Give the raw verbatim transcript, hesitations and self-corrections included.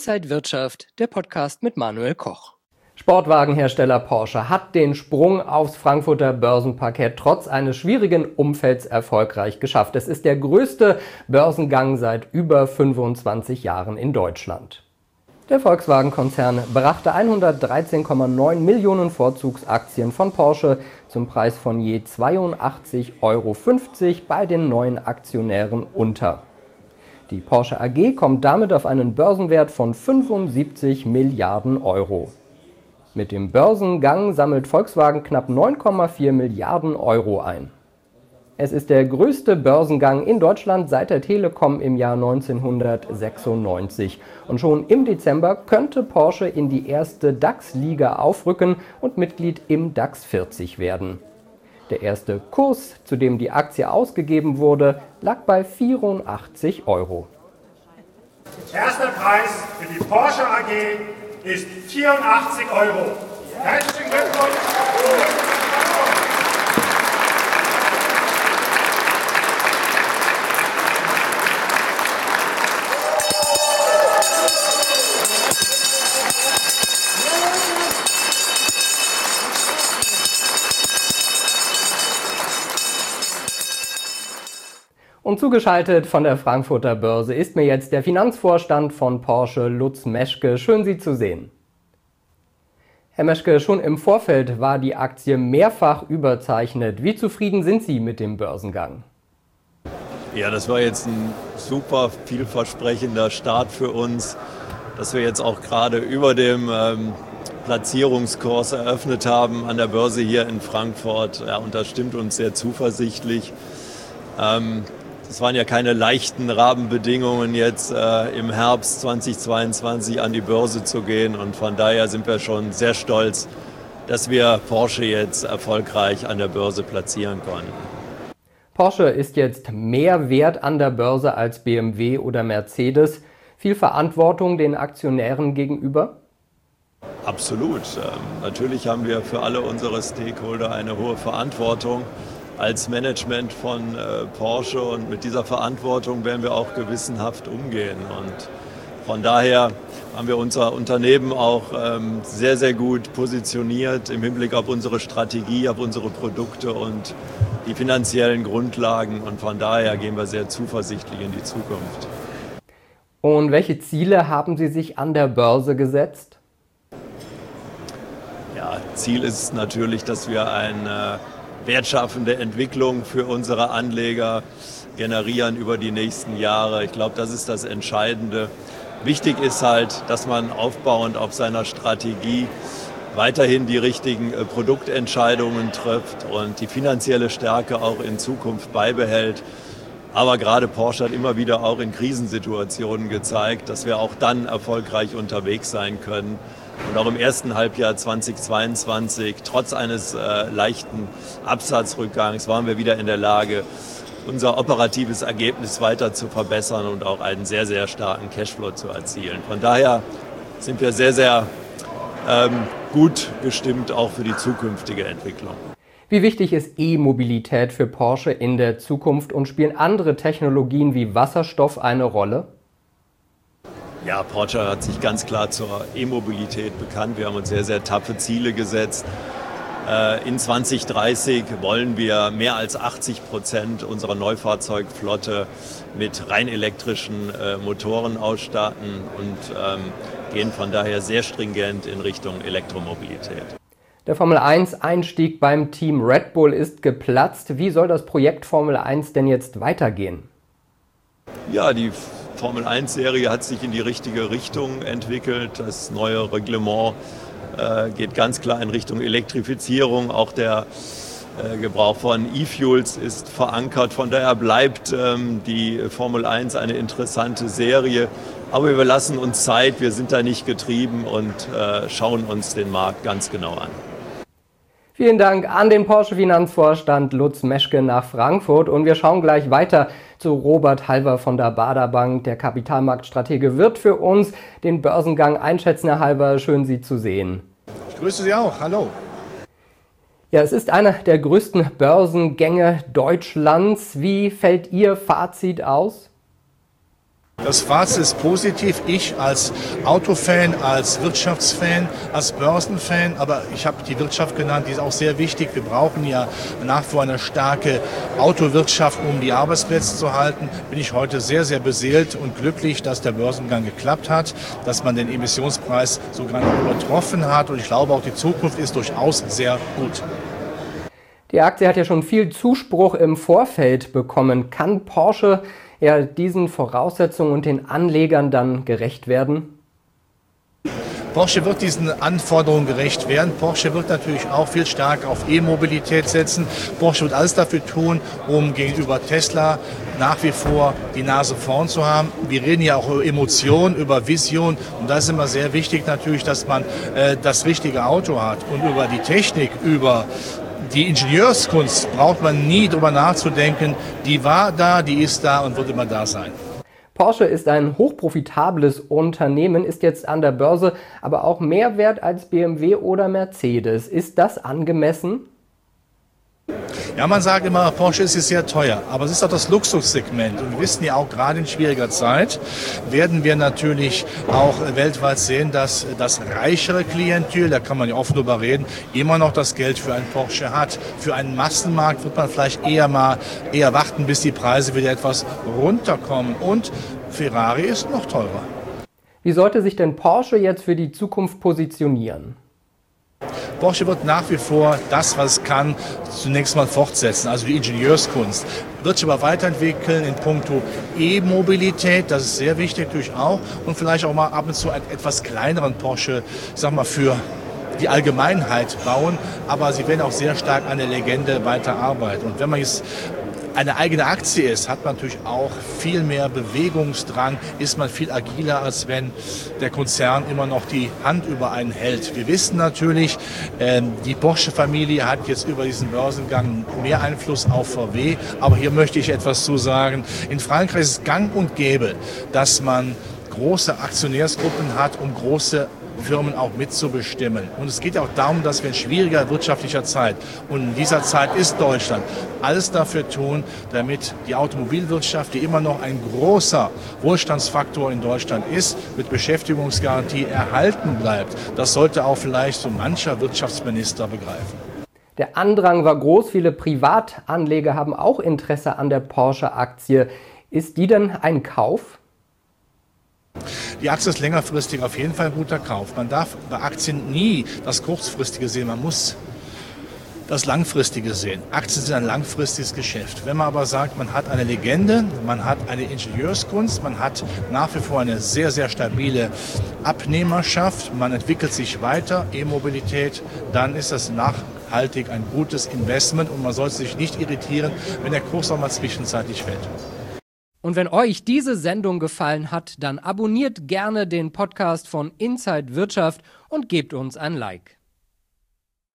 Inside Wirtschaft, der Podcast mit Manuel Koch. Sportwagenhersteller Porsche hat den Sprung aufs Frankfurter Börsenparkett trotz eines schwierigen Umfelds erfolgreich geschafft. Es ist der größte Börsengang seit über fünfundzwanzig Jahren in Deutschland. Der Volkswagen-Konzern brachte hundertdreizehn Komma neun Millionen Vorzugsaktien von Porsche zum Preis von je zweiundachtzig Euro fünfzig bei den neuen Aktionären unter. Die Porsche A G kommt damit auf einen Börsenwert von fünfundsiebzig Milliarden Euro. Mit dem Börsengang sammelt Volkswagen knapp neun Komma vier Milliarden Euro ein. Es ist der größte Börsengang in Deutschland seit der Telekom im Jahr neunzehnhundertsechsundneunzig. Und schon im Dezember könnte Porsche in die erste DAX-Liga aufrücken und Mitglied im DAX vierzig werden. Der erste Kurs, zu dem die Aktie ausgegeben wurde, lag bei vierundachtzig Euro. Erster Preis für die Porsche A G ist vierundachtzig Euro. Herzlichen Glückwunsch! Und zugeschaltet von der Frankfurter Börse ist mir jetzt der Finanzvorstand von Porsche, Lutz Meschke. Schön, Sie zu sehen. Herr Meschke, schon im Vorfeld war die Aktie mehrfach überzeichnet. Wie zufrieden sind Sie mit dem Börsengang? Ja, das war jetzt ein super vielversprechender Start für uns, dass wir jetzt auch gerade über dem ähm, Platzierungskurs eröffnet haben an der Börse hier in Frankfurt. Ja, und das stimmt uns sehr zuversichtlich. Ähm, Es waren ja keine leichten Rahmenbedingungen, jetzt äh, im Herbst zweitausendzweiundzwanzig an die Börse zu gehen. Und von daher sind wir schon sehr stolz, dass wir Porsche jetzt erfolgreich an der Börse platzieren konnten. Porsche ist jetzt mehr wert an der Börse als B M W oder Mercedes. Viel Verantwortung den Aktionären gegenüber? Absolut. Ähm, natürlich haben wir für alle unsere Stakeholder eine hohe Verantwortung als Management von äh, Porsche, und mit dieser Verantwortung werden wir auch gewissenhaft umgehen. Und von daher haben wir unser Unternehmen auch ähm, sehr, sehr gut positioniert im Hinblick auf unsere Strategie, auf unsere Produkte und die finanziellen Grundlagen. Und von daher gehen wir sehr zuversichtlich in die Zukunft. Und welche Ziele haben Sie sich an der Börse gesetzt? Ja, Ziel ist natürlich, dass wir ein äh, wertschaffende Entwicklung für unsere Anleger generieren über die nächsten Jahre. Ich glaube, das ist das Entscheidende. Wichtig ist halt, dass man aufbauend auf seiner Strategie weiterhin die richtigen Produktentscheidungen trifft und die finanzielle Stärke auch in Zukunft beibehält. Aber gerade Porsche hat immer wieder auch in Krisensituationen gezeigt, dass wir auch dann erfolgreich unterwegs sein können. Und auch im ersten Halbjahr zweitausendzweiundzwanzig, trotz eines äh, leichten Absatzrückgangs, waren wir wieder in der Lage, unser operatives Ergebnis weiter zu verbessern und auch einen sehr, sehr starken Cashflow zu erzielen. Von daher sind wir sehr, sehr ähm, gut gestimmt auch für die zukünftige Entwicklung. Wie wichtig ist E-Mobilität für Porsche in der Zukunft und spielen andere Technologien wie Wasserstoff eine Rolle? Ja, Porsche hat sich ganz klar zur E-Mobilität bekannt. Wir haben uns sehr, sehr taffe Ziele gesetzt. In zwanzig dreißig wollen wir mehr als achtzig Prozent unserer Neufahrzeugflotte mit rein elektrischen Motoren ausstatten und gehen von daher sehr stringent in Richtung Elektromobilität. Der Formel eins Einstieg beim Team Red Bull ist geplatzt. Wie soll das Projekt Formel eins denn jetzt weitergehen? Ja, die Formel eins Serie hat sich in die richtige Richtung entwickelt. Das neue Reglement äh, geht ganz klar in Richtung Elektrifizierung. Auch der äh, Gebrauch von E-Fuels ist verankert. Von daher bleibt ähm, die Formel eins eine interessante Serie. Aber wir lassen uns Zeit, wir sind da nicht getrieben und äh, schauen uns den Markt ganz genau an. Vielen Dank an den Porsche-Finanzvorstand Lutz Meschke nach Frankfurt. Und wir schauen gleich weiter zu Robert Halver von der Baader Bank. Der Kapitalmarktstratege wird für uns den Börsengang einschätzen. Herr Halver, schön Sie zu sehen. Ich grüße Sie auch. Hallo. Ja, es ist einer der größten Börsengänge Deutschlands. Wie fällt Ihr Fazit aus? Das Fazit ist positiv. Ich als Autofan, als Wirtschaftsfan, als Börsenfan, aber ich habe die Wirtschaft genannt, die ist auch sehr wichtig. Wir brauchen ja nach wie vor eine starke Autowirtschaft, um die Arbeitsplätze zu halten. Bin ich heute sehr, sehr beseelt und glücklich, dass der Börsengang geklappt hat, dass man den Emissionspreis sogar noch übertroffen hat. Und ich glaube, auch die Zukunft ist durchaus sehr gut. Die Aktie hat ja schon viel Zuspruch im Vorfeld bekommen. Kann Porsche ja diesen Voraussetzungen und den Anlegern dann gerecht werden? Porsche wird diesen Anforderungen gerecht werden. Porsche wird natürlich auch viel stärker auf E-Mobilität setzen. Porsche wird alles dafür tun, um gegenüber Tesla nach wie vor die Nase vorn zu haben. Wir reden ja auch über Emotionen, über Vision. Und da ist immer sehr wichtig natürlich, dass man äh, das richtige Auto hat. Und über die Technik, über die Ingenieurskunst braucht man nie drüber nachzudenken. Die war da, die ist da und wird immer da sein. Porsche ist ein hochprofitables Unternehmen, ist jetzt an der Börse aber auch mehr wert als B M W oder Mercedes. Ist das angemessen? Ja, man sagt immer, Porsche ist sehr teuer, aber es ist auch das Luxussegment. Und wir wissen ja auch, gerade in schwieriger Zeit werden wir natürlich auch weltweit sehen, dass das reichere Klientel, da kann man ja offen drüber reden, immer noch das Geld für einen Porsche hat. Für einen Massenmarkt wird man vielleicht eher mal eher warten, bis die Preise wieder etwas runterkommen. Und Ferrari ist noch teurer. Wie sollte sich denn Porsche jetzt für die Zukunft positionieren? Porsche wird nach wie vor das, was es kann, zunächst mal fortsetzen, also die Ingenieurskunst. Wird sich aber weiterentwickeln in puncto E-Mobilität, das ist sehr wichtig natürlich auch. Und vielleicht auch mal ab und zu einen etwas kleineren Porsche, ich sag mal, für die Allgemeinheit bauen. Aber sie werden auch sehr stark an der Legende weiterarbeiten. Und wenn man jetzt eine eigene Aktie ist, hat man natürlich auch viel mehr Bewegungsdrang, ist man viel agiler, als wenn der Konzern immer noch die Hand über einen hält. Wir wissen natürlich, die Porsche-Familie hat jetzt über diesen Börsengang mehr Einfluss auf V W, aber hier möchte ich etwas zu sagen. In Frankreich ist es gang und gäbe, dass man große Aktionärsgruppen hat, um große Firmen auch mitzubestimmen. Und es geht auch darum, dass wir in schwieriger wirtschaftlicher Zeit, und in dieser Zeit ist Deutschland, alles dafür tun, damit die Automobilwirtschaft, die immer noch ein großer Wohlstandsfaktor in Deutschland ist, mit Beschäftigungsgarantie erhalten bleibt. Das sollte auch vielleicht so mancher Wirtschaftsminister begreifen. Der Andrang war groß, viele Privatanleger haben auch Interesse an der Porsche-Aktie. Ist die denn ein Kauf? Die Aktie ist längerfristig auf jeden Fall ein guter Kauf. Man darf bei Aktien nie das Kurzfristige sehen, man muss das Langfristige sehen. Aktien sind ein langfristiges Geschäft. Wenn man aber sagt, man hat eine Legende, man hat eine Ingenieurskunst, man hat nach wie vor eine sehr, sehr stabile Abnehmerschaft, man entwickelt sich weiter, E-Mobilität, dann ist das nachhaltig ein gutes Investment und man sollte sich nicht irritieren, wenn der Kurs auch mal zwischenzeitlich fällt. Und wenn euch diese Sendung gefallen hat, dann abonniert gerne den Podcast von Inside Wirtschaft und gebt uns ein Like.